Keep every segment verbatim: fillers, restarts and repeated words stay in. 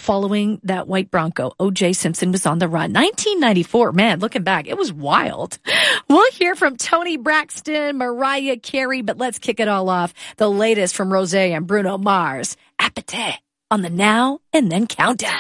following that white Bronco. O J Simpson was on the run. nineteen ninety-four, man, looking back, it was wild. We'll hear from Toni Braxton, Mariah Carey, but let's kick it all off. The latest from Rosé and Bruno Mars. Appetite on the Now and Then Countdown.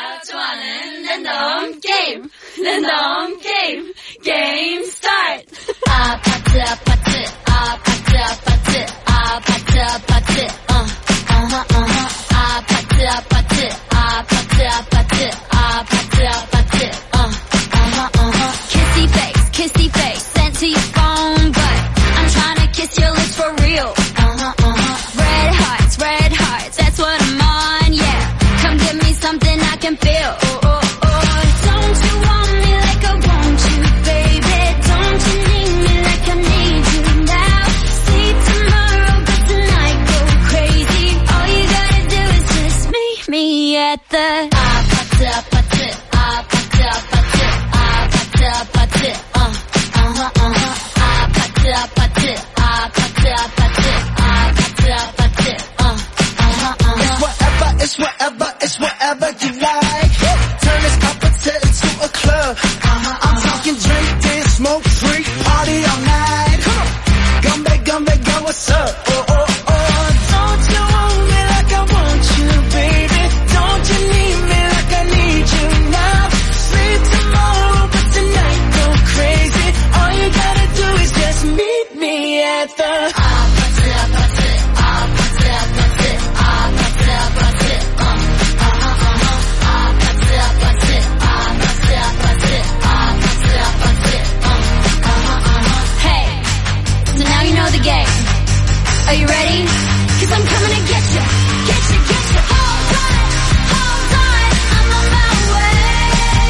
Random game, random game, game start. 아파트 아파트 아파트 아파트 아파트 아파트 uh uh-huh uh-huh 아파트 아파트 아파트 아파트 아파트 아파트 uh uh-huh uh-huh kissy face kissy face sent to your phone but I'm trying to kiss your lips for real uh-huh uh-huh red hearts red hearts that's what I'm on yeah come give me something I can feel oh, oh. Don't you want me like I want you, baby? Don't you need me like I need you now? Sleep tomorrow, but tonight go crazy. All you gotta do is just meet me at the 아파트 아파트 아파트 아파트 아파트 아파트 uh uh-huh uh-huh 아파트 아파트 아파트 아파트 아파트 아파트 uh uh-huh uh-huh It's whatever, it's whatever, it's whatever you like. Turn this opposite into a club. Uh-huh, I'm talking drink, dance, smoke, freak, party all night. Come on, gumbe, gumbe, go, what's up? Oh, oh, oh. Don't you want me like I want you, baby? Don't you need me like I need you now? Sleep tomorrow, but tonight go crazy. All you gotta do is just meet me at the 아파트, 아파트, 아파트, 아파트, 아파트, 아파트, uh, uh-huh, uh-huh, 아파트, 아파트, 아파트, 아파트, 아파트, 아파트, uh, uh-huh, uh-huh. Hey, so now you know the game. Are you ready? Cause I'm coming to get you, get you, get you. Hold on, hold on, I'm on my way.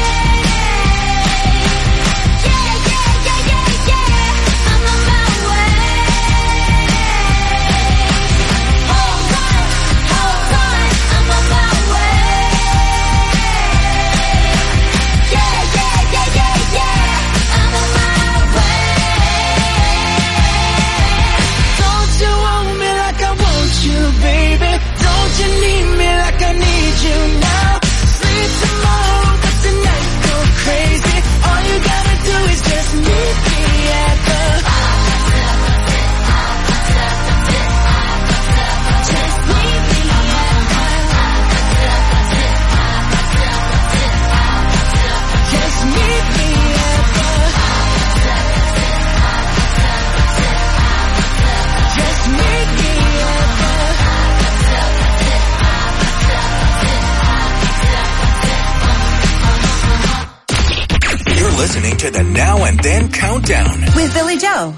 Yeah, yeah, yeah, yeah, yeah, I'm on my way. Hold on, hold on, I'm on my way. Yeah, yeah, yeah, yeah, yeah, I'm on my way. Don't you want me like I want you, baby? Don't you need me like I need you now? Sleep tomorrow, but tonight go crazy. All you gotta do is just meet me at the Just meet me at Just meet me at the Just meet me at the You're listening to the Now and Then Countdown. With Billy Joe.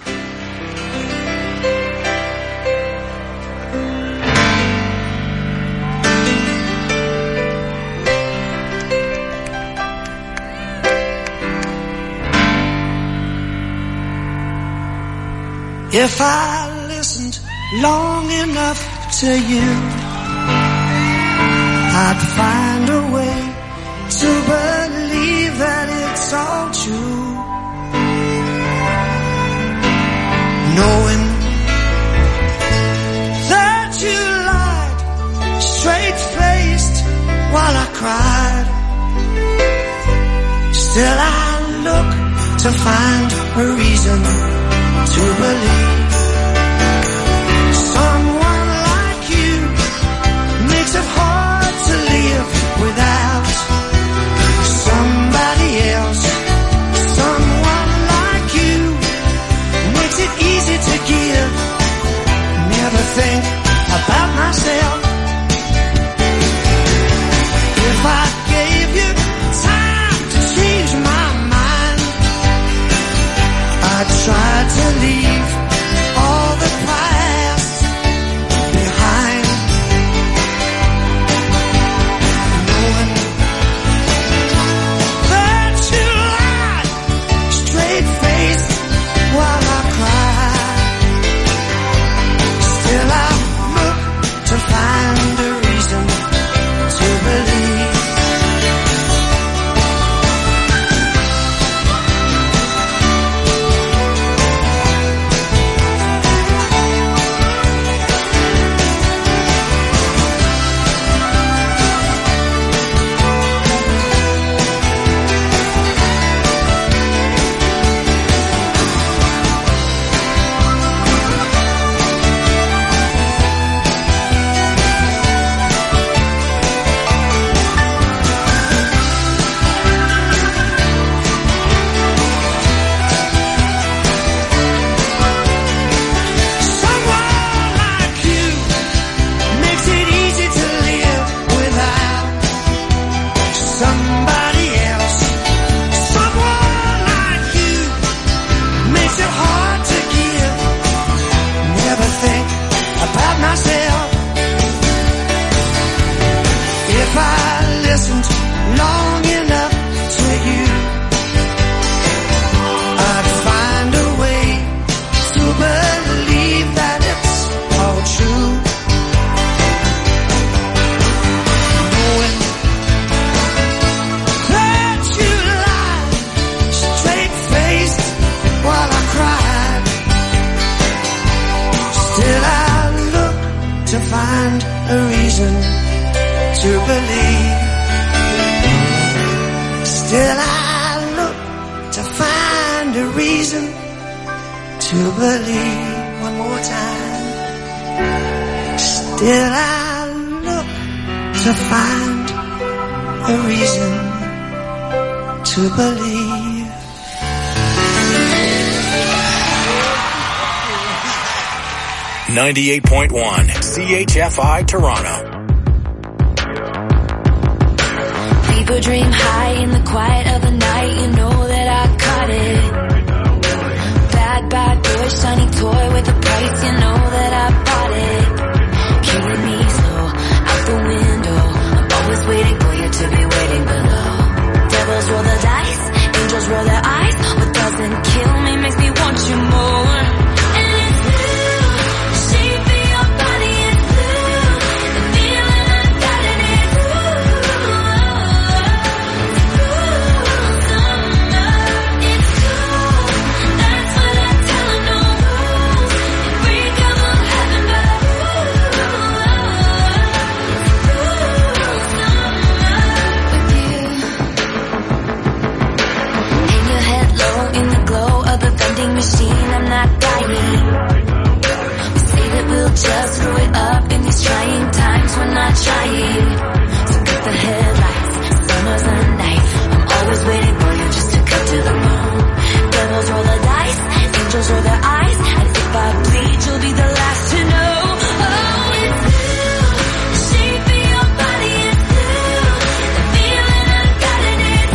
If I listened long enough to you, I'd find a way to believe that it's all true. Knowing that you lied, straight-faced while I cried. Still I look to find a reason to believe. Someone like you makes it hard to live without somebody else. Someone like you makes it easy to give. Never think about myself. If I gave you time to change my mind, I'd try to leave listened long enough to you, I'd find a way to believe that it's all true. Knowing that you lied straight-faced while I cried, still I look to find a reason to believe. Still I look to find a reason to believe. One more time. Still I look to find a reason to believe. ninety-eight point one C H F I Toronto. People dream high in the quiet of the night. You know that I caught it. Bad, bad boy, shiny toy with a price. You know that I bought it. Killing me slow, out the window. I'm always waiting for you to be waiting below. Devils roll the dice, angels roll their eyes. What doesn't kill me makes me want you more. And it's blue, the shape of your body is blue. The feeling I got in it, machine, I'm not dying. We say that we'll just screw it up in these trying times. We're not trying. So cut the headlights, summer's a night. I'm always waiting for you just to cut to the bone. Devils roll the dice, angels roll their eyes. And if I bleed, you'll be the last to know. Oh, it's blue, the shape of your body is blue. The feeling I got in it,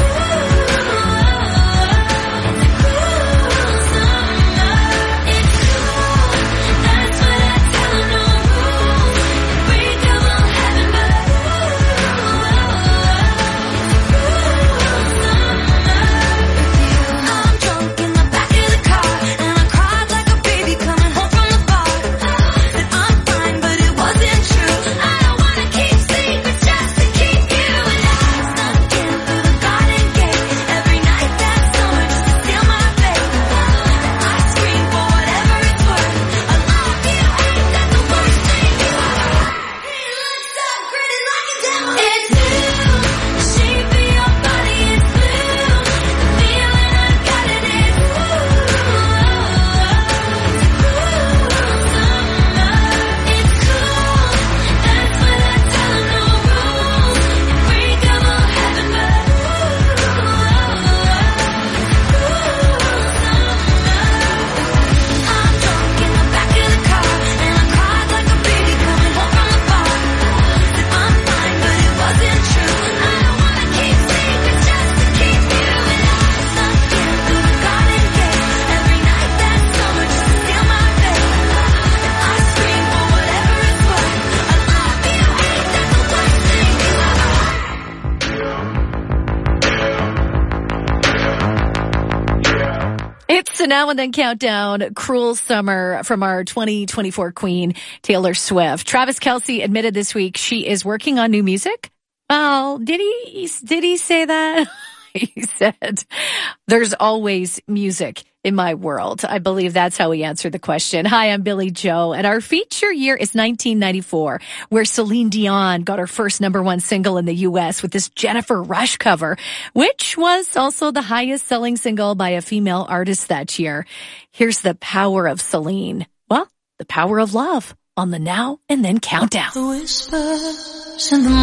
So now and then countdown, Cruel Summer from our twenty twenty-four queen, Taylor Swift. Travis Kelce admitted this week she is working on new music. Well, did he, did he say that? He said, there's always music in my world. I believe that's how he answered the question. Hi, I'm Billy Joe, and our feature year is nineteen ninety-four, where Celine Dion got her first number one single in the U S with this Jennifer Rush cover, which was also the highest selling single by a female artist that year. Here's the power of Celine. Well, the power of love on the Now and Then Countdown. The whispers in the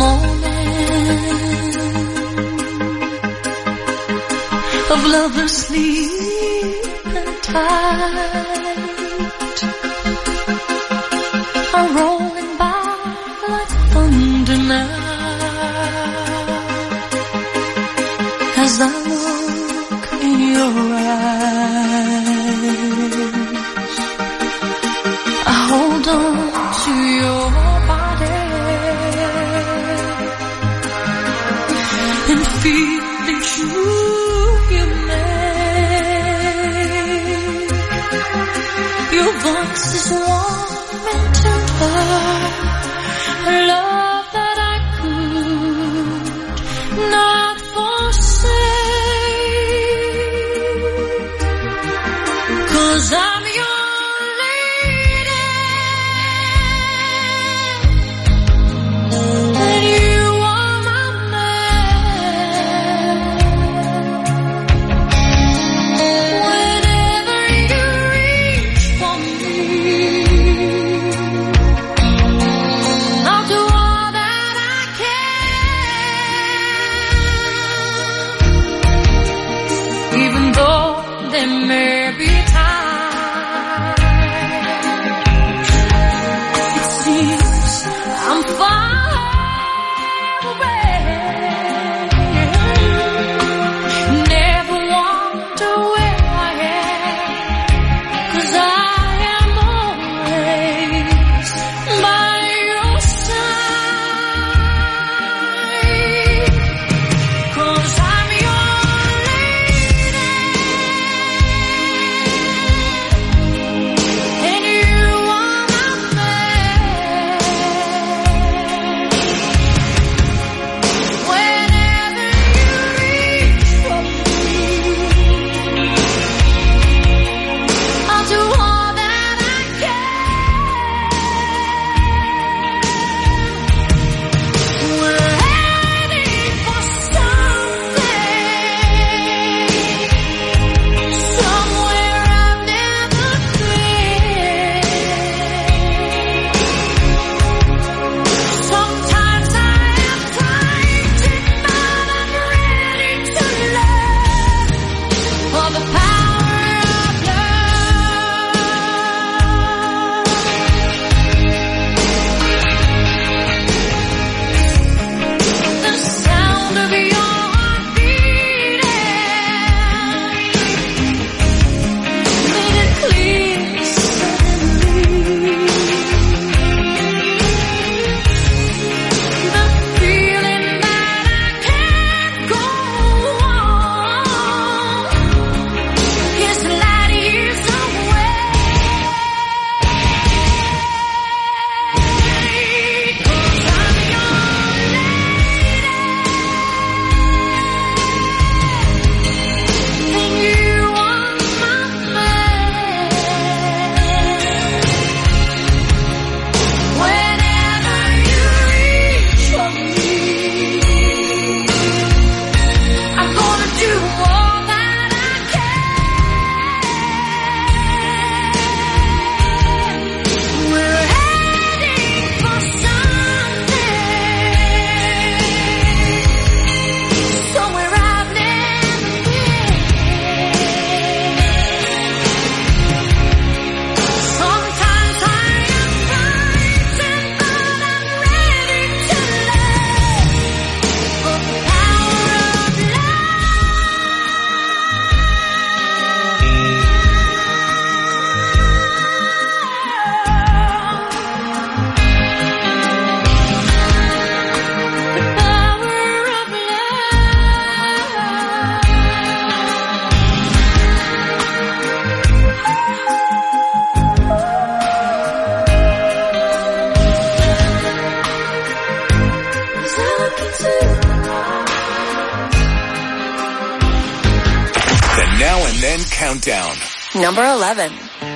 morning of lovers sleeping tight are rolling by like thunder now as I look in your eyes. I hold on to your body and feel the truth you make. Your voice is warm and tender, love that I could not forsake. 'Cause I'm your lady, and you are my man. Whenever you reach for me, I'll do all that I can, even though there may be times it seems I'm far away. Never wonder where I am, 'cause I am always by your side. 'Cause I'm your lady, and you are my man. Whenever you reach for me, I'll do all that I can. We're heading for something, somewhere I've never been. Sometimes I am frightened, but I'm ready to learn for the power of love. The sound of your heart beating made it clear suddenly. The feeling that I can't go on is light years away. 'Cause I'm your lady, and you are my man. Whenever you reach for me, I'm gonna do all that I can. We're heading for something, somewhere I've never been. Sometimes I am frightened, but I'm ready to learn for the power of The Now and Then Countdown. Number eleven.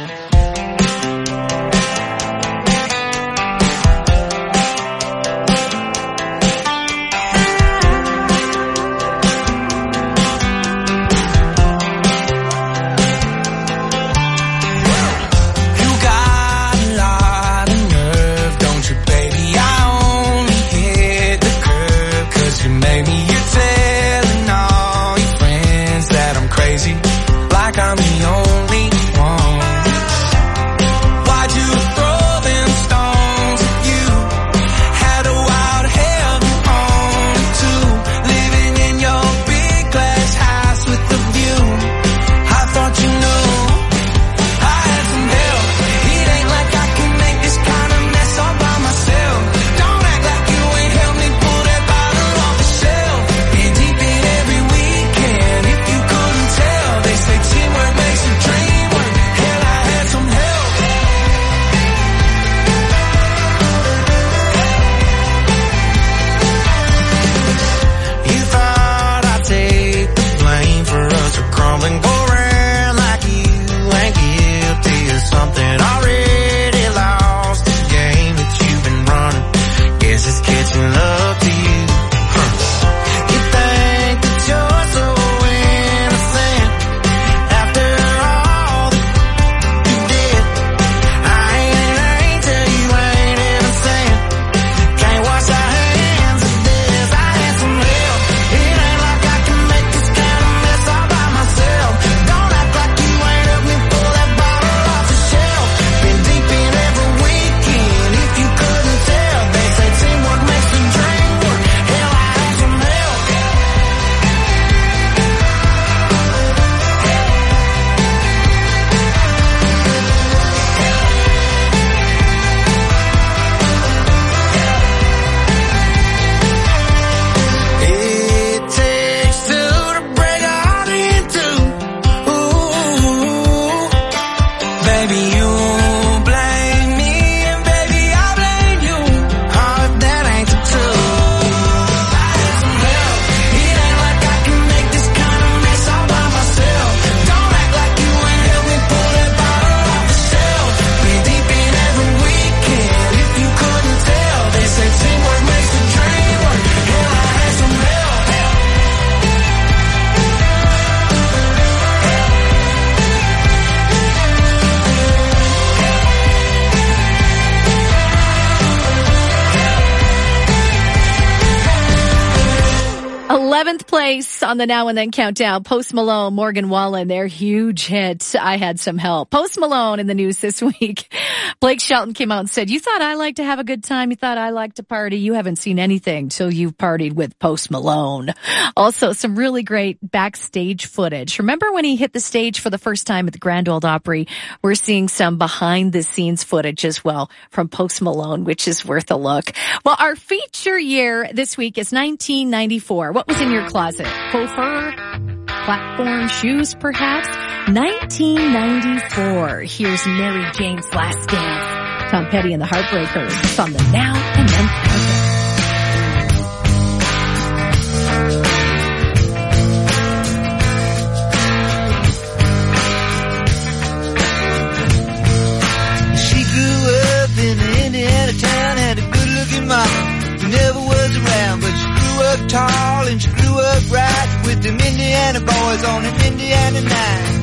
You got a lot of nerve, don't you, baby? I only hit the curb 'cause you made me. You're telling all your friends that I'm crazy, like I'm the only one. Why'd you throw them stones at you? Had a wild hell you own too, living in your big glass house with the view. I thought you knew I had some help. It ain't like I can make this kind of mess all by myself. Don't act like you ain't helped me pull that bottle off the shelf. And eleventh place on the Now and Then Countdown. Post Malone, Morgan Wallen, their huge hit, I Had Some Help. Post Malone in the news this week. Blake Shelton came out and said, you thought I like to have a good time? You thought I like to party? You haven't seen anything till you've partied with Post Malone. Also, some really great backstage footage. Remember when he hit the stage for the first time at the Grand Ole Opry? We're seeing some behind the scenes footage as well from Post Malone, which is worth a look. Well, our feature year this week is nineteen ninety-four. What was in your closet? Faux fur? Platform shoes, perhaps? nineteen ninety-four. Here's Mary Jane's Last Dance. Tom Petty and the Heartbreakers. It's on the Now and Then Countdown. She grew up in the Indiana town, had a good-looking mama who never was around, but she grew up tall and she grew up right with them Indiana boys on an Indiana night.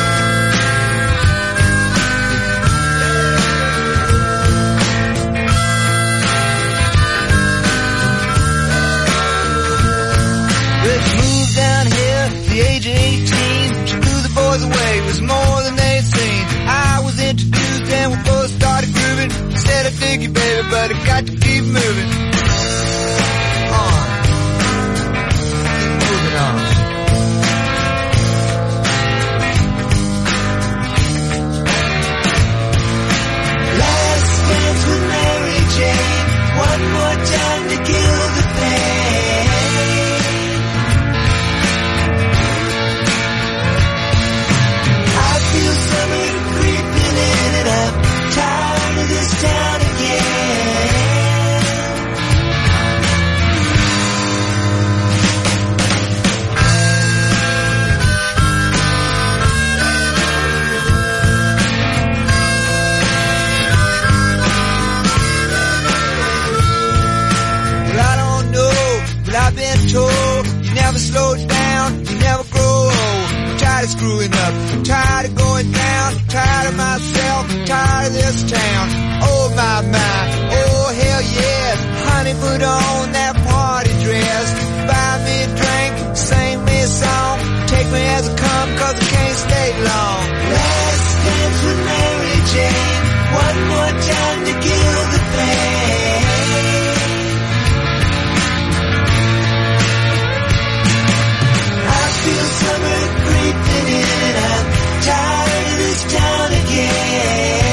Well, she moved down here at the age of eighteen. She blew the boys away, it was more than they'd seen. I was introduced and we both started grooving. Said I dig you, baby, but I got to keep moving. On. Keep moving on. Last dance with Mary Jane. One more time to kill the pain. I feel summer creeping in and I'm tired of this town again. Well, I don't know, but I've been told you never slow down, you never grow old. I'm tired of screwing up, I'm tired of going down, I'm tired of myself, I'm tired of this town. Oh my, my, oh hell yes, honey, put on that party dress. Buy me a drink, sing me a song, take me as I come, cause I can't stay long. Last dance with Mary Jane, one more time to kill the pain. I feel summer creeping in and I'm tired of this town again.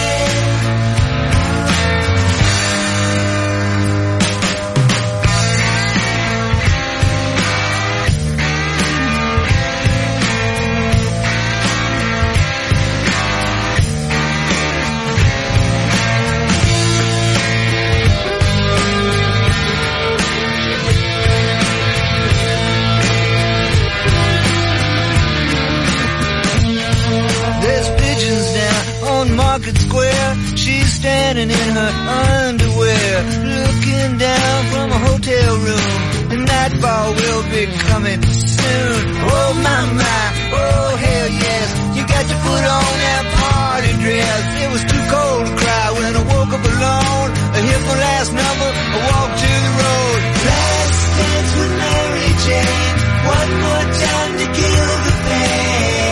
There's pigeons down on Market Square. She's standing in her underwear, looking down from a hotel room. The nightfall will be coming soon. Oh my, my, oh hell yes. You got to put on that party dress. It was too cold to cry when I woke up alone. I hit my last number, I walked to the road. Last dance with Mary Jane. One more time to kill the pain.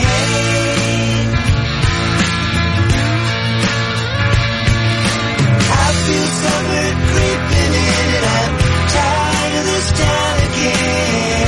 I feel summer creeping in and I'm tired of this town again.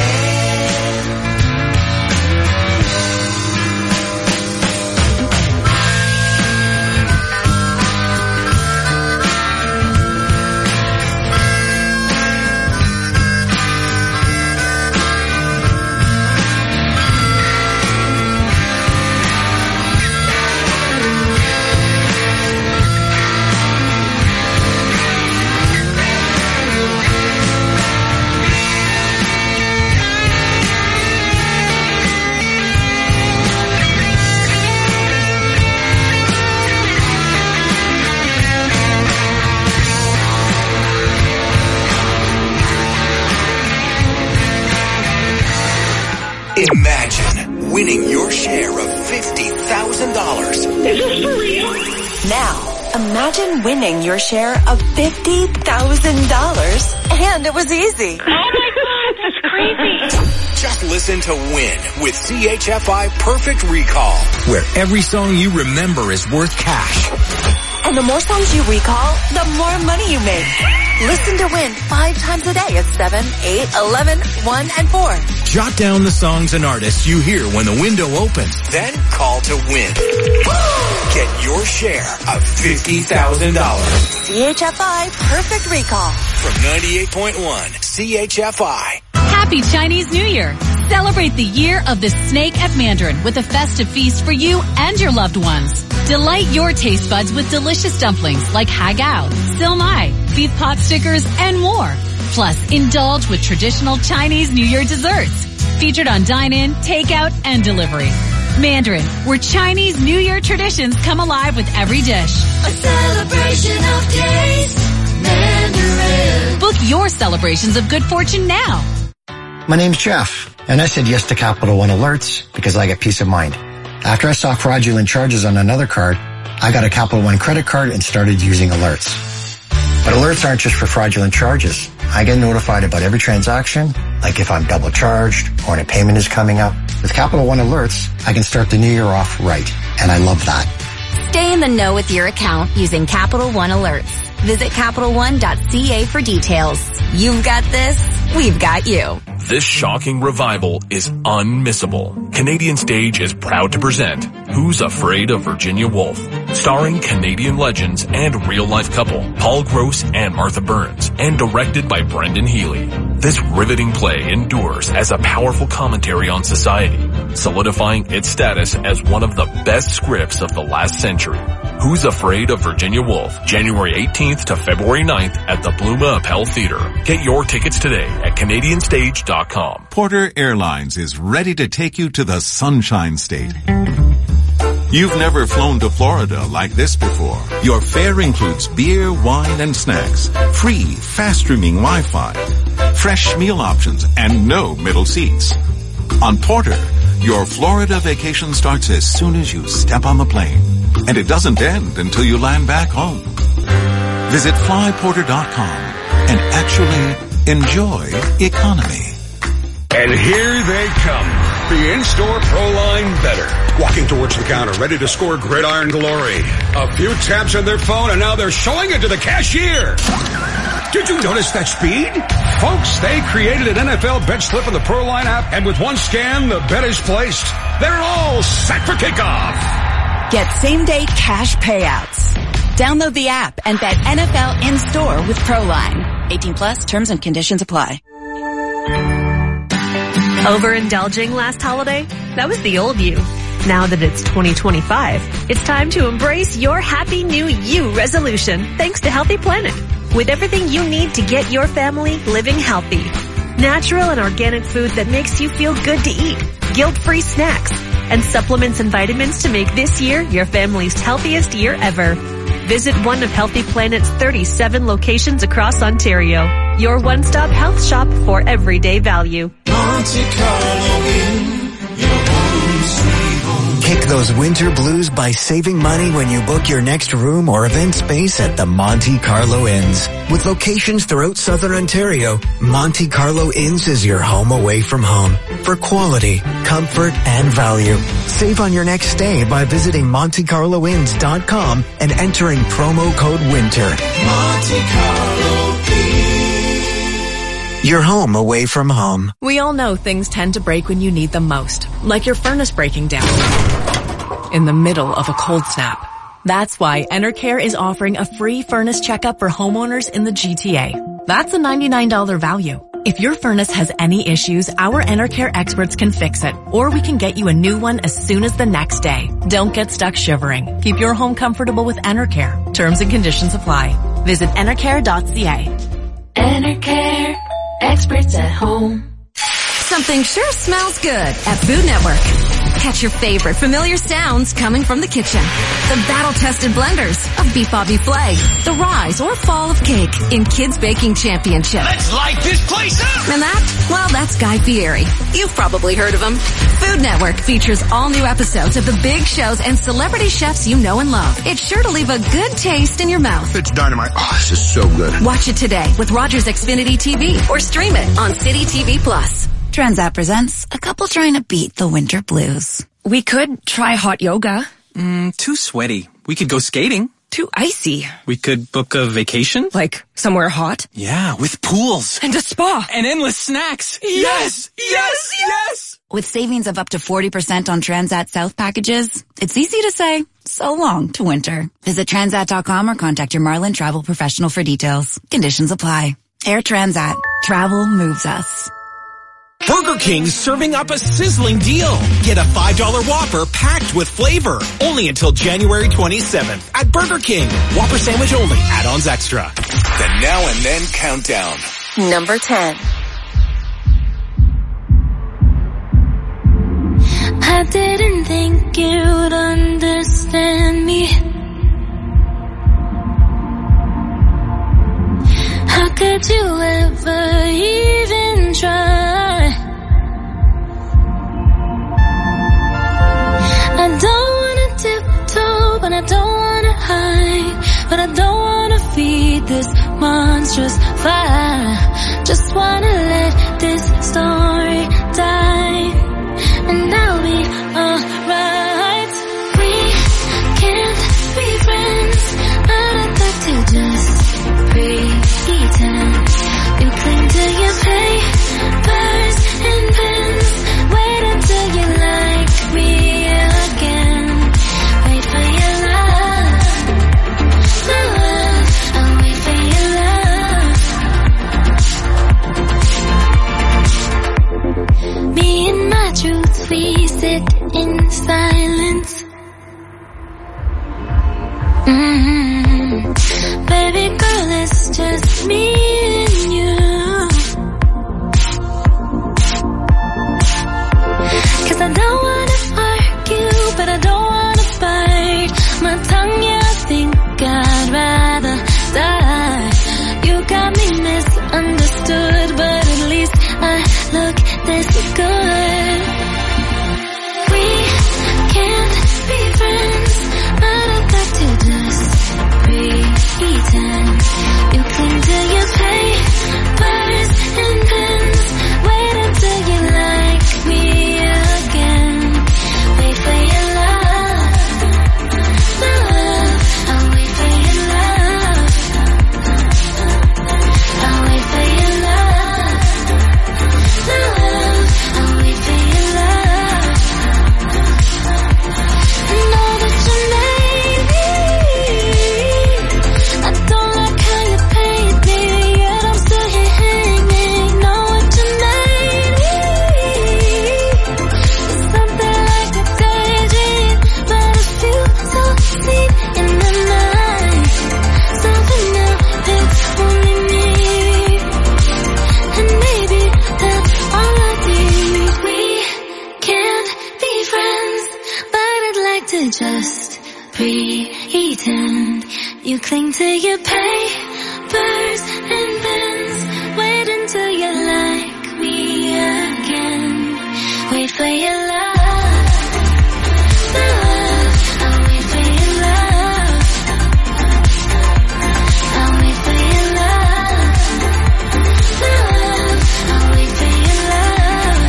Imagine winning your share of fifty thousand dollars. Is this for real? Now, imagine winning your share of fifty thousand dollars, and it was easy. Oh my God, that's crazy. listen to Win with C H F I Perfect Recall, where every song you remember is worth cash. And the more songs you recall, the more money you make. Listen to Win five times a day at seven, eight, eleven, one, and four. Jot down the songs and artists you hear when the window opens. Then call to Win. Get your share of fifty thousand dollars. C H F I Perfect Recall. From ninety-eight point one C H F I. Happy Chinese New Year! Celebrate the year of the snake at Mandarin with a festive feast for you and your loved ones. Delight your taste buds with delicious dumplings like hagao, silmai, beef pot stickers, and more. Plus, indulge with traditional Chinese New Year desserts. Featured on dine-in, takeout, and delivery. Mandarin, where Chinese New Year traditions come alive with every dish. A celebration of taste. Mandarin. Book your celebrations of good fortune now. My name's Jeff, and I said yes to Capital One Alerts because I get peace of mind. After I saw fraudulent charges on another card, I got a Capital One credit card and started using alerts. But alerts aren't just for fraudulent charges. I get notified about every transaction, like if I'm double charged or a payment is coming up. With Capital One Alerts, I can start the new year off right, and I love that. Stay in the know with your account using Capital One Alerts. Visit Capital One dot C A for details. You've got this, we've got you. This shocking revival is unmissable. Canadian Stage is proud to present Who's Afraid of Virginia Woolf? Starring Canadian legends and real-life couple Paul Gross and Martha Burns, and directed by Brendan Healy. This riveting play endures as a powerful commentary on society, solidifying its status as one of the best scripts of the last century. Who's Afraid of Virginia Woolf? January eighteenth to February ninth at the Bluma Appel Theater. Get your tickets today at Canadian Stage dot com. Porter Airlines is ready to take you to the Sunshine State. You've never flown to Florida like this before. Your fare includes beer, wine, and snacks, free, fast-streaming Wi-Fi, fresh meal options, and no middle seats. On Porter, your Florida vacation starts as soon as you step on the plane, and it doesn't end until you land back home. Visit fly porter dot com and actually enjoy economy. And here they come, the in-store ProLine Better. Walking towards the counter, ready to score gridiron glory. A few taps on their phone, and now they're showing it to the cashier. Did you notice that speed? Folks, they created an N F L bet slip in the ProLine app, and with one scan, the bet is placed. They're all set for kickoff. Get same-day cash payouts. Download the app and bet N F L in-store with ProLine. eighteen plus, terms and conditions apply. Overindulging last holiday? That was the old you. Now that it's twenty twenty-five, it's time to embrace your Happy New You resolution thanks to Healthy Planet. With everything you need to get your family living healthy. Natural and organic food that makes you feel good to eat. Guilt-free snacks. And supplements and vitamins to make this year your family's healthiest year ever. Visit one of Healthy Planet's thirty-seven locations across Ontario. Your one-stop health shop for everyday value. Monte Carlo Inn, your home sweet home. Kick those winter blues by saving money when you book your next room or event space at the Monte Carlo Inns. With locations throughout Southern Ontario, Monte Carlo Inns is your home away from home for quality, comfort, and value. Save on your next stay by visiting monte carlo inns dot com and entering promo code WINTER. Monte Carlo Inn. Your home away from home. We all know things tend to break when you need them most, like your furnace breaking down in the middle of a cold snap. That's why Enercare is offering a free furnace checkup for homeowners in the G T A. That's a ninety-nine dollars value. If your furnace has any issues, our Enercare experts can fix it, or we can get you a new one as soon as the next day. Don't get stuck shivering. Keep your home comfortable with Enercare. Terms and conditions apply. Visit enercare dot c a. Enercare, experts at home. Something sure smells good at Food Network. Catch your favorite familiar sounds coming from the kitchen. The battle-tested blenders of Beef Bobby Flay, the rise or fall of cake in Kids Baking Championship. Let's light this place up! And that? Well, that's Guy Fieri. You've probably heard of him. Food Network features all new episodes of the big shows and celebrity chefs you know and love. It's sure to leave a good taste in your mouth. It's dynamite. Oh, this is so good. Watch it today with Rogers Xfinity T V or stream it on City T V Plus. Transat presents a couple trying to beat the winter blues. We could try hot yoga. Mm, too sweaty. We could go skating. Too icy. We could book a vacation. Like somewhere hot. Yeah, with pools. And a spa. And endless snacks. Yes! Yes! Yes! With savings of up to forty percent on Transat South packages, it's easy to say so long to winter. Visit transat dot com or contact your Marlin travel professional for details. Conditions apply. Air Transat. Travel moves us. Burger King's serving up a sizzling deal. Get a five dollar Whopper packed with flavor. Only until January twenty-seventh at Burger King. Whopper sandwich only. Add-ons extra. The Now and Then Countdown. Number ten. I didn't think you'd understand me. How could you ever even try? I don't wanna tiptoe, but I don't wanna hide. But I don't wanna feed this monstrous fire. Just wanna let this story die. And I'll be alright. We can't be friends, but I'd like to just pretend. You cling to your papers and pens. Wait until you like me again. Wait for your love. Love, I'll wait for your love. Me and my truth, we sit in silence. Mm-hmm. Baby girl, it's just me and you. 'Cause I don't wanna argue, but I don't wanna fight. My tongue, yeah, I think I'd rather die. You got me misunderstood, but at least I look this good. We can't be friends, but I'd like to just pretend. You cling to your papers and pens. Wait until you like me again. Wait for your love. Love, I'll wait for your love. I'll wait for your love. Love, I'll wait for your love. I know that you made me. I don't like how you paid me, yet I'm still here hanging. Know what you made me. It's something like a daydream, but it feels so deep in the night. Something new, it's only me. And maybe that's all I need. We can't be friends, but I'd like to just pretend. You cling to your papers and pens. Wait until you like me again. Wait for your love. Love, I'll wait for your love. I'll wait for your love. Love, I'll wait for your love.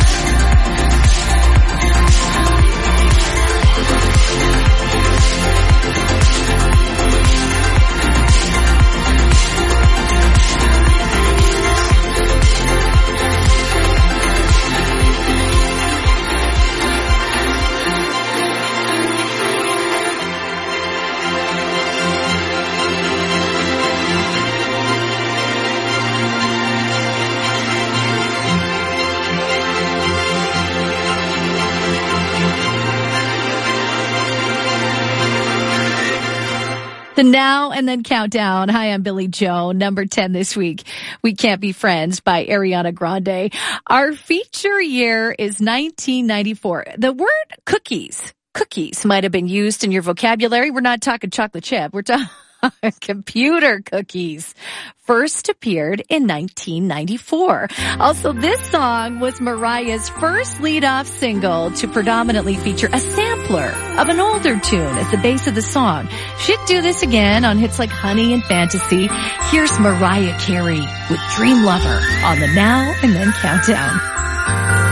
The Now and Then Countdown. Hi, I'm Billy Joe. Number ten this week. We Can't Be Friends by Ariana Grande. Our feature year is nineteen ninety-four. The word cookies, cookies might have been used in your vocabulary. We're not talking chocolate chip. We're talking computer cookies. First appeared in nineteen ninety-four. Also, this song was Mariah's first lead-off single to predominantly feature a sampler of an older tune as the base of the song. She'd do this again on hits like Honey and Fantasy. Here's Mariah Carey with Dream Lover on the Now and Then Countdown.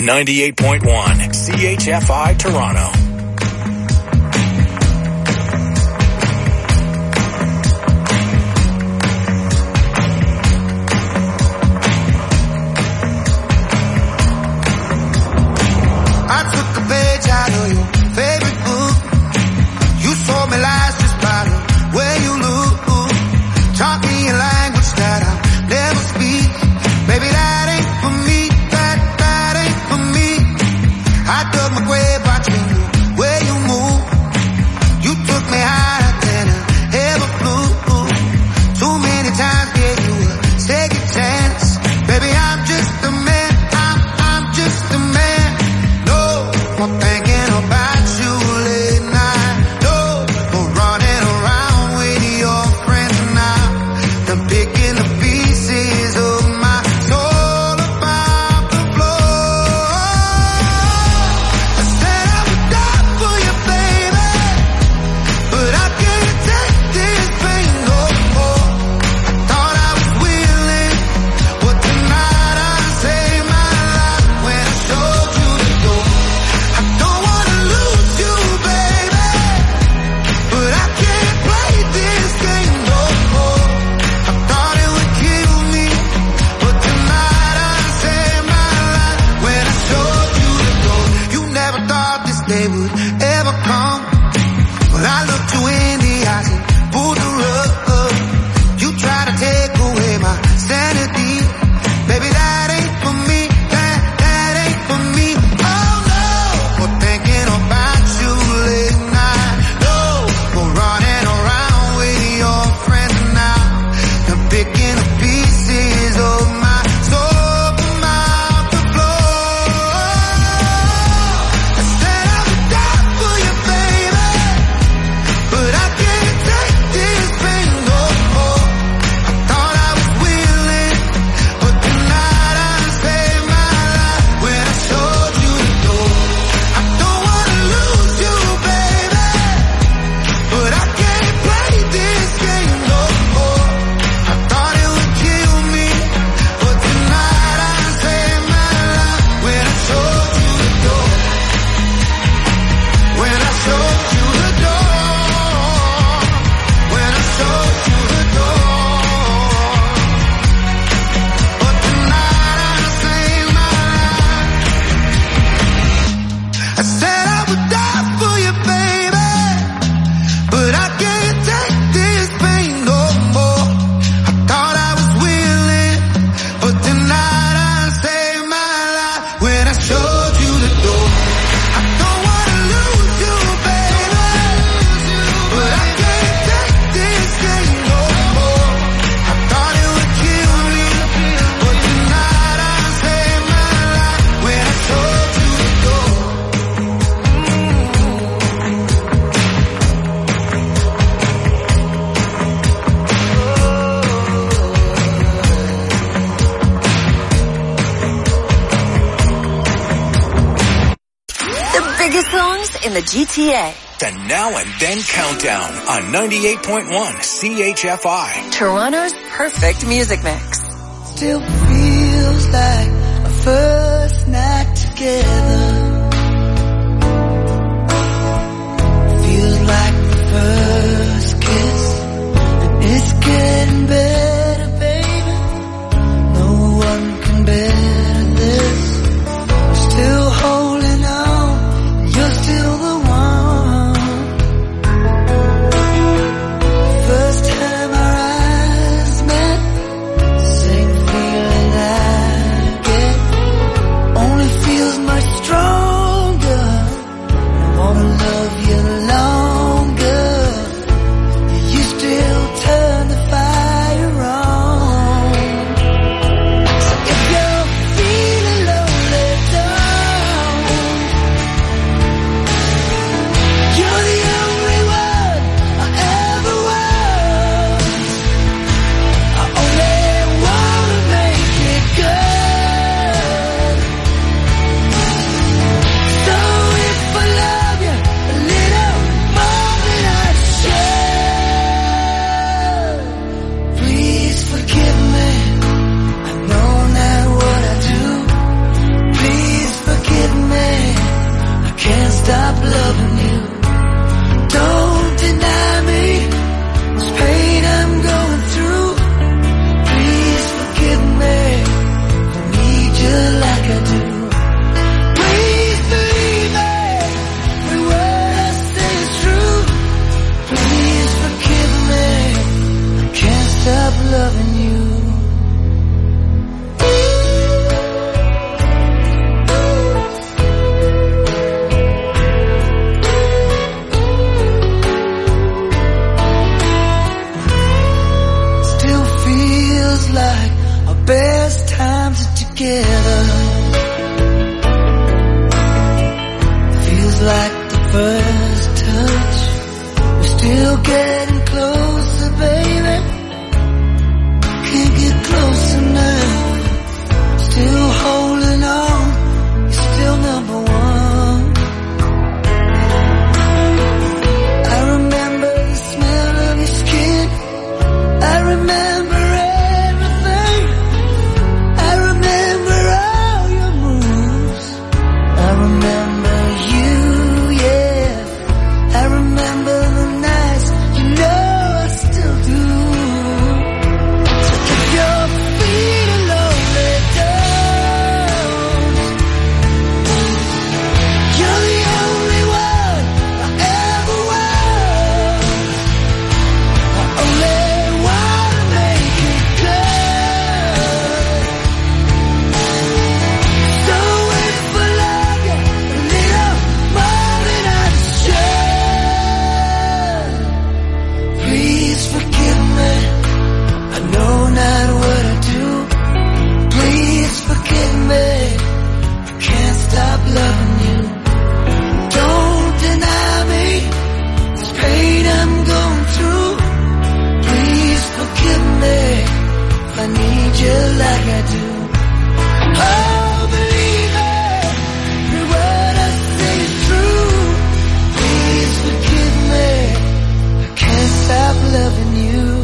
ninety-eight point one C H F I Toronto. I took a page out of your favorite book. You told me lies just by the way you look. Taught me a language that I'll never speak. Baby, that ain't for me. That, that ain't for me. I dug my grave watching the way you move. You took me higher than I ever flew. Too many times gave you a second chance. Baby, I'm just a man. I'm, I'm just a man. No more thinking about you late night. No more running around with your friends now. I'm picking the pieces of my soul about the floor. I said I would die for you, baby, but I can't take this pain no more. I thought I was willing, but tonight I saved my life when I showed you the door. I don't wanna lose you, baby, but I can't play this game no more. I thought it would kill me, but tonight I saved my life when I showed you the door. You never thought this day would ever come, but I looked you in the eyes and pulled the rug. You tried to take away my sanity. Baby, that ain't for me. That, that ain't for me. Oh no, for thinking about you late night. No, for running around with your friends now. I'm picking the pieces of my soul from out the floor. I said I would die for you, baby, but I can't take this pain no more. I thought I was willing, but tonight I saved my life when I showed you the door. I don't wanna lose you, baby, but I can't play this game no more. I thought it would kill me, but tonight I saved my life when I showed you the door. When I showed you the door. When I showed you the door. But tonight I saved my life. I said I would die for you, baby, but I can't take this pain no more. I thought I was willing, but tonight I saved my life when I showed you the door. I don't wanna lose you, baby, but I can't take this game no more. I thought it would kill me, but tonight I saved my life when I showed you the door. The biggest songs in the G T A. The Now and Then Countdown on ninety-eight point one C H F I. Toronto's perfect music mix. Still feels like a first night together. Feels like the first kiss, and it's getting better, baby. No one can better this. I'm still holding on, you're still the one. First time our eyes met, same feeling I get, only feels much stronger. I wanna love you longer. together. Feels like the first touch. We're still getting closer, baby. Can't get closer now. Still holding on. You're still number one. I remember the smell of your skin. I remember everything. I remember all your moves. I remember you, yeah. I remember the nights, you know I still do. So keep your feet alone, let down. You're the only one I ever was. I only wanna make it good. So if I love you a little more than I should, please forgive me. I know not what I do. Please forgive me. I can't stop loving you. Don't deny me this pain I'm going through. Please forgive me if I need you like I do. Oh, believe me, every word I say is true. Please forgive me, I can't stop loving you.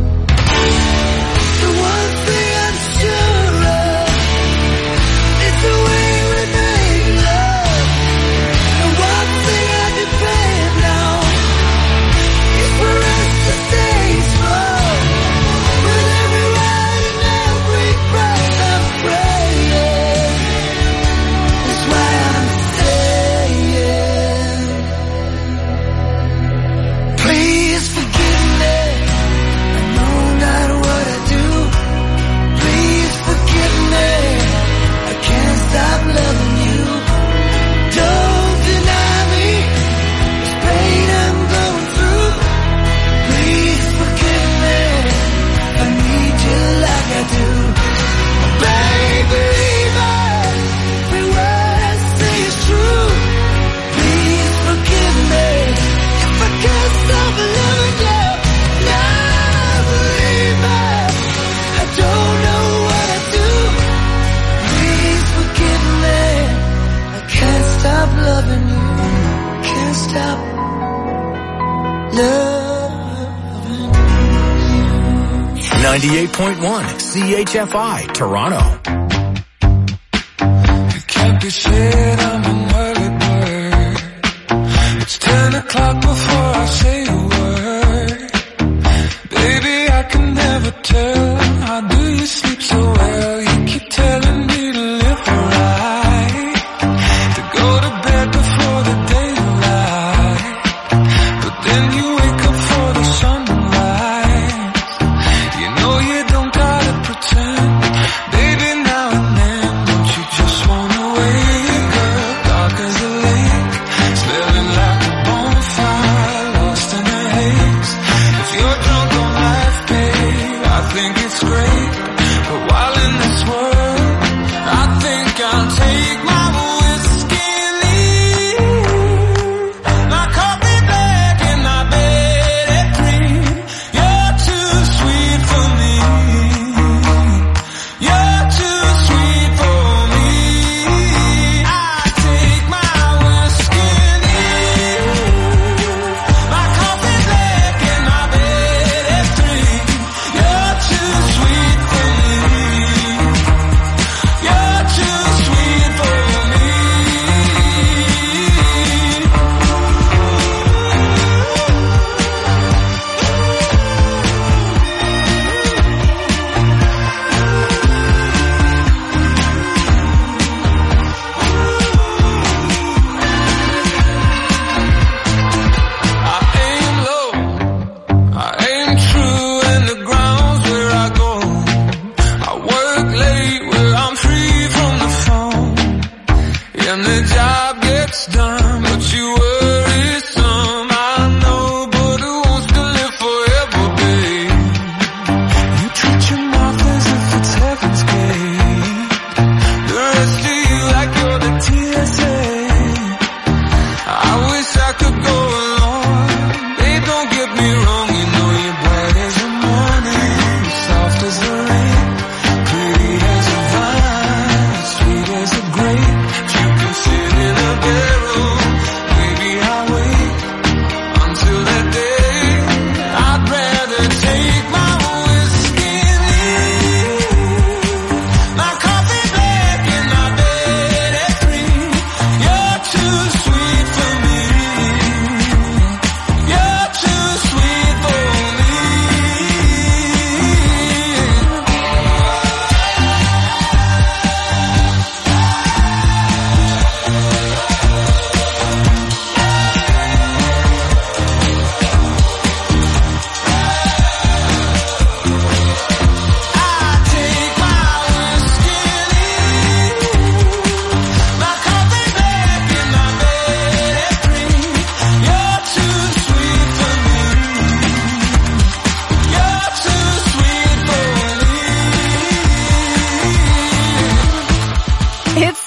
The one thing I'm sure of is the way we make love. The one thing I depend on is for us to stay strong. With every ride and every breath I'm praying. That's why I'm staying. Please forgive me. I know not what I do. Please forgive me. I can't stop loving you. Don't deny me this pain I'm going through. Please forgive me. I need you like I do. Baby, every word I say is true. Please forgive me if I can't stop loving you. Now believe me, I don't know what I do. Please forgive me. I can't stop loving you. Can't stop loving you. ninety-eight point one C H F I, Toronto. It can't be said I'm an early bird. It's ten o'clock before I say a word. Baby, I can never tell. How do you sleep so well? You keep telling me to live right, to go to bed before the daylight. But then you wake up for the sunrise. You know you don't gotta pretend. Baby, now and then, don't you just wanna wake up dark as a lake, smelling like a bonfire, lost in the haze. If you're drunk on life, babe, I think it's great. But while in the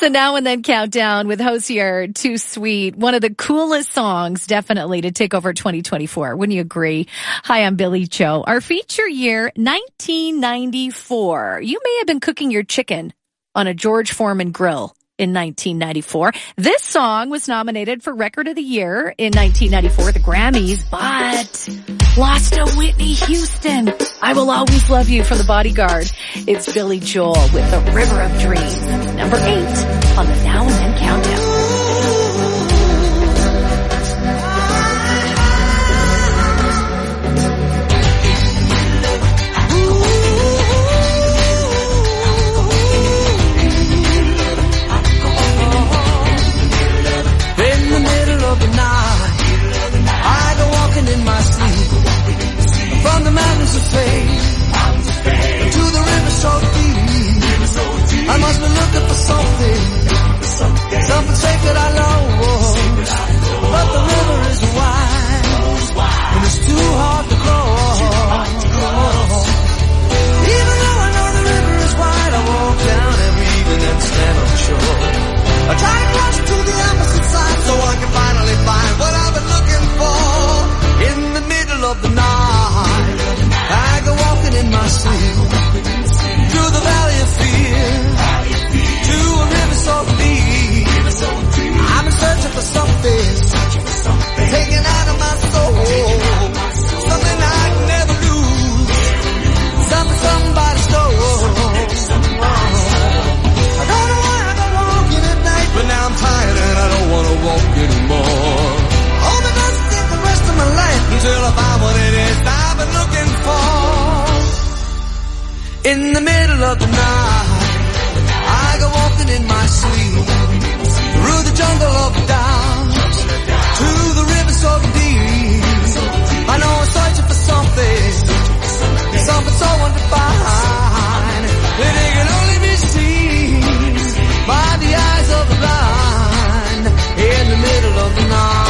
the Now and Then Countdown with Hozier, Too Sweet. One of the coolest songs, definitely, to take over twenty twenty-four. Wouldn't you agree? Hi, I'm Billy Joe. Our feature year, nineteen ninety-four. You may have been cooking your chicken on a George Foreman grill in nineteen ninety-four. This song was nominated for Record of the Year in nineteen ninety-four, the Grammys, but lost to Whitney Houston. I Will Always Love You from The Bodyguard. It's Billy Joel with The River of Dreams, number eight on the Now and Then Countdown. From the mountains of faith to the river so deep, I must be looking for something, something sacred I lost. But the river is wide, and it's too hard to cross. Even though I know the river is wide, I walk down every evening and stand on the shore. I try to cross to the opposite side so I can finally find what I've been looking for. In the middle of the night, I go walking in my sleep through the valley of fear to a river so deep. I'm searching for something taken out of my soul, something I can never lose, something somebody stole. I don't know why I go walking at night, but now I'm tired and I don't want to walk anymore. Hope it doesn't take the rest of my life until I find what it is I've been looking for. In the middle of the night, I go walking in my sleep through the jungle of doubts to the river so deep. I know I'm searching for something, something so undefined that it can only be seen by the eyes of the blind. In the middle of the night.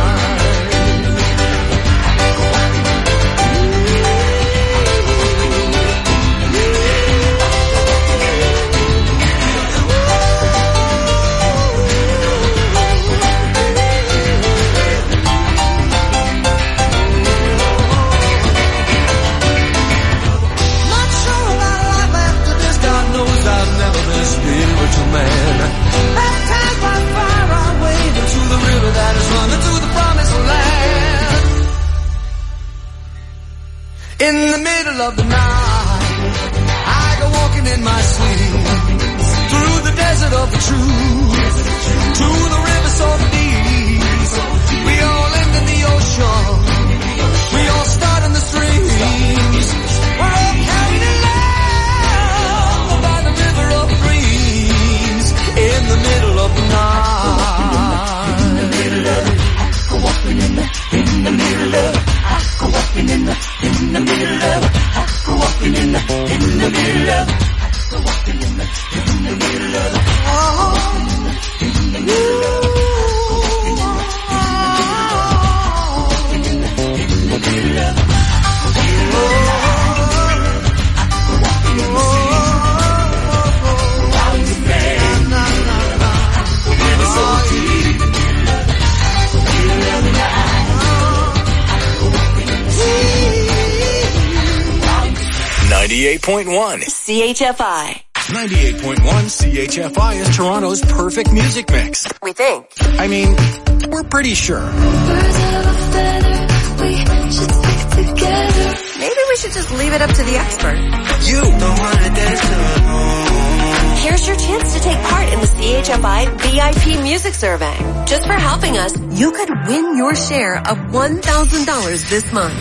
Spiritual man, baptized by fire, I wade into the river that is running to the promised land. In the middle of the night, I go walking in my sleep through the desert of the truth to the river so deep. We all end in the ocean, we all start in the streams. We're all carried in love by the river of dreams. In the middle of the night, in the middle of it, I go walking in the, in the middle of it, I go walking in the, in the middle of it, I go walking in the, in the middle of it, I go walking in the, in the middle of it, oh, in the middle of it, ninety-eight point one C H F I. ninety-eight point one C H F I is Toronto's perfect music mix. We think. I mean, we're pretty sure. Birds of a feather, we should stick together. Maybe we should just leave it up to the expert. You don't wanna dance alone. Here's your chance to take part in the C H F I V I P Music Survey. Just for helping us, you could win your share of one thousand dollars this month.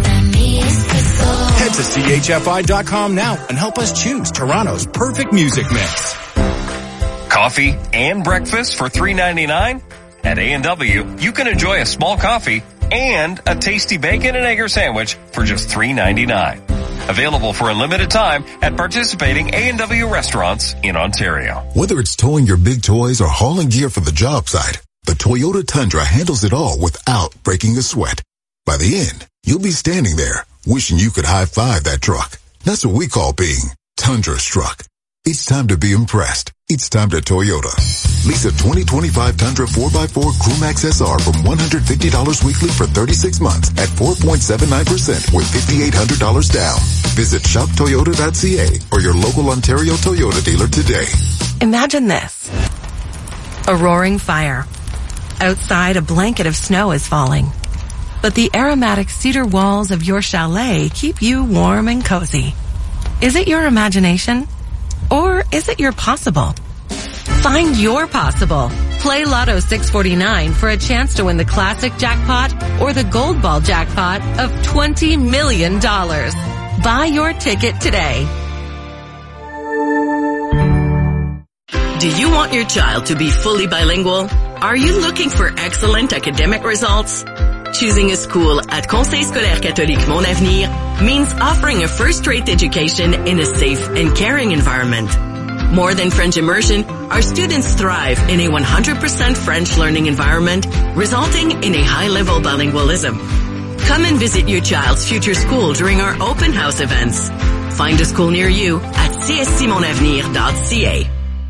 Head to C H F I dot com now and help us choose Toronto's perfect music mix. Coffee and breakfast for three ninety-nine? At A and W, you can enjoy a small coffee and a tasty bacon and egg sandwich for just three ninety-nine. Available for a limited time at participating A and W restaurants in Ontario. Whether it's towing your big toys or hauling gear for the job site, the Toyota Tundra handles it all without breaking a sweat. By the end, you'll be standing there wishing you could high-five that truck. That's what we call being Tundra struck. It's time to be impressed. It's time to Toyota. Lease a twenty twenty-five Tundra four by four Crewmax S R from one hundred fifty dollars weekly for thirty-six months at four point seven nine percent with five thousand eight hundred dollars down. Visit shop toyota dot c a or your local Ontario Toyota dealer today. Imagine this. A roaring fire. Outside, a blanket of snow is falling. But the aromatic cedar walls of your chalet keep you warm and cozy. Is it your imagination? Or is it your possible? Find your possible. Play Lotto six forty-nine for a chance to win the classic jackpot or the gold ball jackpot of twenty million dollars. Buy your ticket today. Do you want your child to be fully bilingual? Are you looking for excellent academic results? Choosing a school at Conseil Scolaire Catholique Mon Avenir means offering a first-rate education in a safe and caring environment. More than French immersion, our students thrive in a one hundred percent French learning environment, resulting in a high-level bilingualism. Come and visit your child's future school during our open house events. Find a school near you at c s c mon avenir dot c a.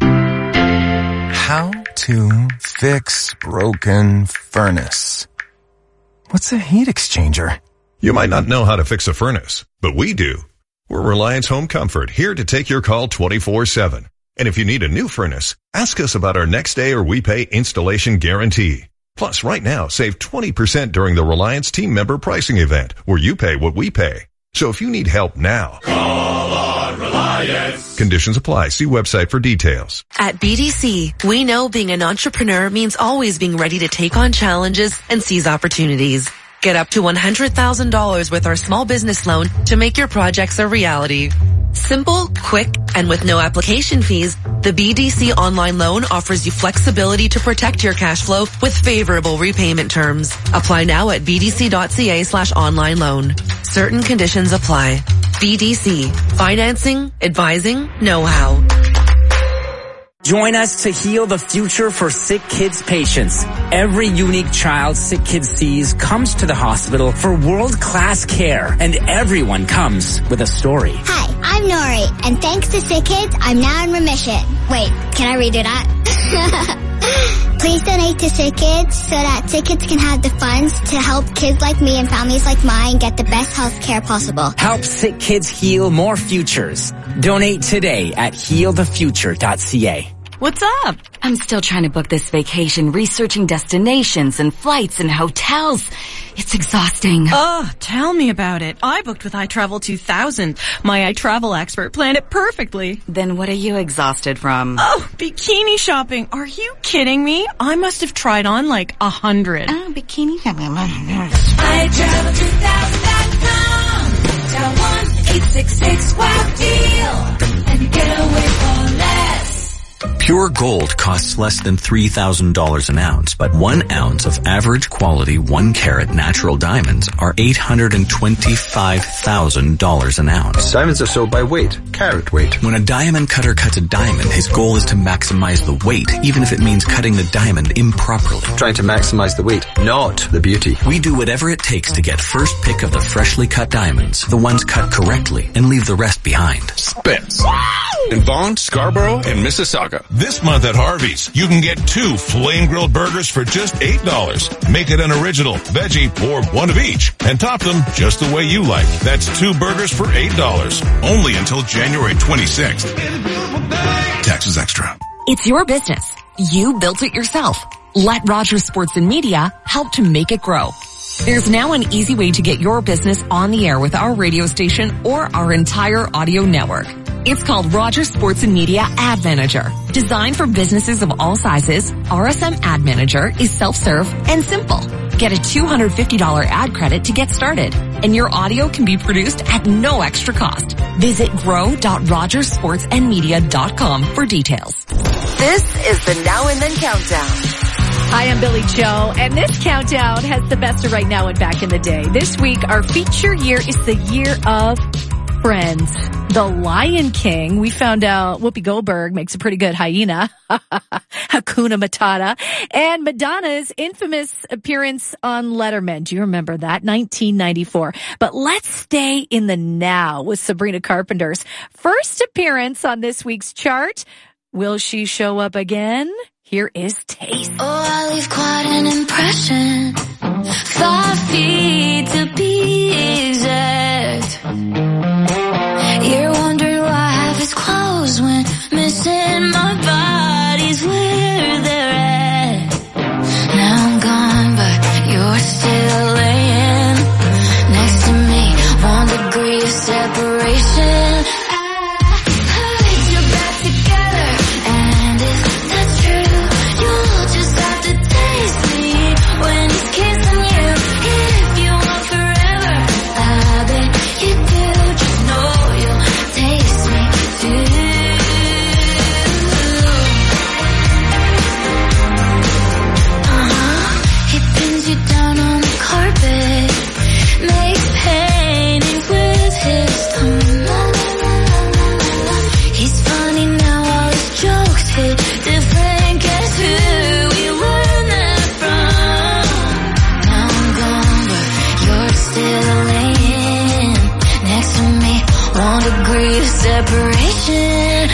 How to fix broken furnace. What's a heat exchanger? You might not know how to fix a furnace, but we do. We're Reliance Home Comfort, here to take your call twenty-four seven. And if you need a new furnace, ask us about our next day or we pay installation guarantee. Plus, right now, save twenty percent during the Reliance team member pricing event, where you pay what we pay. So if you need help now, call on Reliance. Conditions apply. See website for details. At B D C, we know being an entrepreneur means always being ready to take on challenges and seize opportunities. Get up to one hundred thousand dollars with our small business loan to make your projects a reality. Simple, quick, and with no application fees, the B D C online loan offers you flexibility to protect your cash flow with favorable repayment terms. Apply now at b d c dot c a slash online loan. Certain conditions apply. B D C. Financing, advising, know-how. Join us to heal the future for Sick Kids patients. Every unique child Sick Kids sees comes to the hospital for world-class care, and everyone comes with a story. Hi, I'm Nori, and thanks to Sick Kids, I'm now in remission. Wait, can I read it out? Please donate to Sick Kids so that Sick Kids can have the funds to help kids like me and families like mine get the best health care possible. Help Sick Kids heal more futures. Donate today at heal the future dot c a. What's up? I'm still trying to book this vacation, researching destinations and flights and hotels. It's exhausting. Oh, tell me about it. I booked with iTravel two thousand. My iTravel expert planned it perfectly. Then what are you exhausted from? Oh, bikini shopping. Are you kidding me? I must have tried on like a hundred. Oh, bikini shopping. i travel two thousand dot com. Dial one eight six six wow deal. And you get away for less. Pure gold costs less than three thousand dollars an ounce, but one ounce of average quality one carat natural diamonds are eight hundred twenty-five thousand dollars an ounce. Diamonds are sold by weight, carat weight. When a diamond cutter cuts a diamond, his goal is to maximize the weight, even if it means cutting the diamond improperly. Trying to maximize the weight, not the beauty. We do whatever it takes to get first pick of the freshly cut diamonds, the ones cut correctly, and leave the rest behind. Spence. In Vaughan, Scarborough, and Mississauga. This month at Harvey's, you can get two flame-grilled burgers for just eight dollars. Make it an original, veggie, or one of each, and top them just the way you like. That's two burgers for eight dollars. Only until January twenty-sixth. Taxes extra. It's your business. You built it yourself. Let Rogers Sports and Media help to make it grow. There's now an easy way to get your business on the air with our radio station or our entire audio network. It's called Rogers Sports and Media Ad Manager. Designed for businesses of all sizes, R S M Ad Manager is self-serve and simple. Get a two hundred fifty dollars ad credit to get started, and your audio can be produced at no extra cost. Visit grow dot rogers sports and media dot com for details. This is the Now and Then Countdown. Hi, I'm Billy Joe, and this countdown has the best of right now and back in the day. This week, our feature year is the year of Friends, The Lion King. We found out Whoopi Goldberg makes a pretty good hyena. Hakuna Matata. And Madonna's infamous appearance on Letterman. Do you remember that? nineteen ninety-four. But let's stay in the now with Sabrina Carpenter's first appearance on this week's chart. Will she show up again? Here is Taste. Oh, I leave quite an impression. Five feet to be exact. You're wondering why half is closed when missing my body's where they're at. Now I'm gone, but you're still laying next to me. One degree of separation. Separation.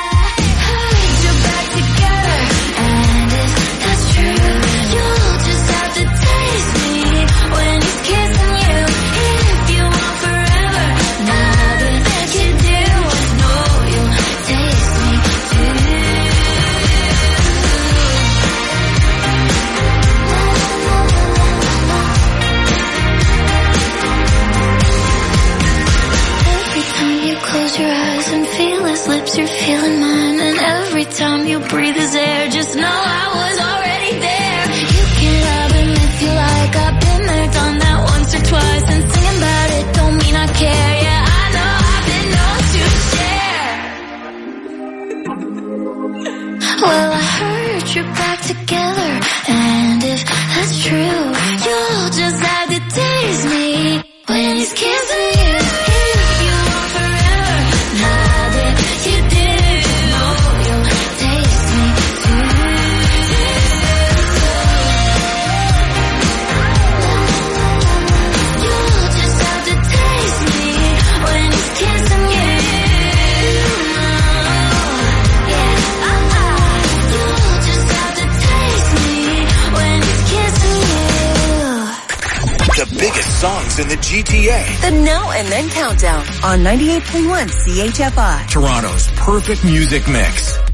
You're feeling mine, and every time you breathe his air, just know I was already there. You can love him if you like, I've been there, done that once or twice, and singing about it don't mean I care. Yeah, I know I've been known to share. Well, I heard you're back together, and if that's true, you'll just have to taste me when he's kissing you. Biggest songs in the G T A. The Now and Then Countdown on ninety-eight point one C H F I. Toronto's perfect music mix.